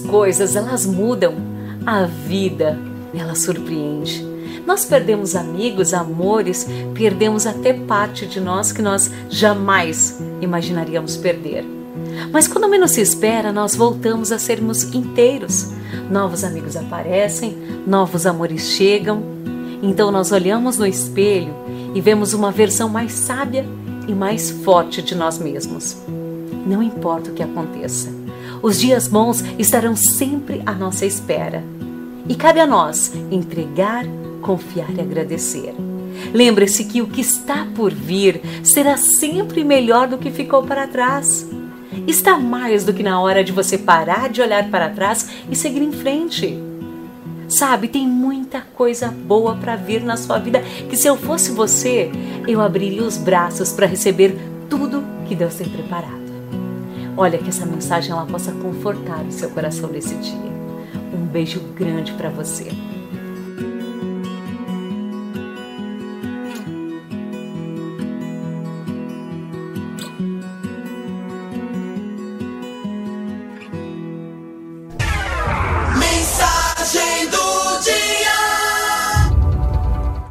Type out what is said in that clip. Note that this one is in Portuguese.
coisas, elas mudam. A vida, ela surpreende. Nós perdemos amigos, amores, perdemos até parte de nós que nós jamais imaginaríamos perder. Mas quando menos se espera, nós voltamos a sermos inteiros. Novos amigos aparecem, novos amores chegam. Então nós olhamos no espelho e vemos uma versão mais sábia e mais forte de nós mesmos. Não importa o que aconteça, os dias bons estarão sempre à nossa espera. E cabe a nós entregar, confiar e agradecer. Lembre-se que o que está por vir será sempre melhor do que ficou para trás. Está mais do que na hora de você parar de olhar para trás e seguir em frente. Sabe, tem muita coisa boa para vir na sua vida que, se eu fosse você, eu abriria os braços para receber tudo que Deus tem preparado. Olha, que essa mensagem ela possa confortar o seu coração nesse dia. Um beijo grande para você.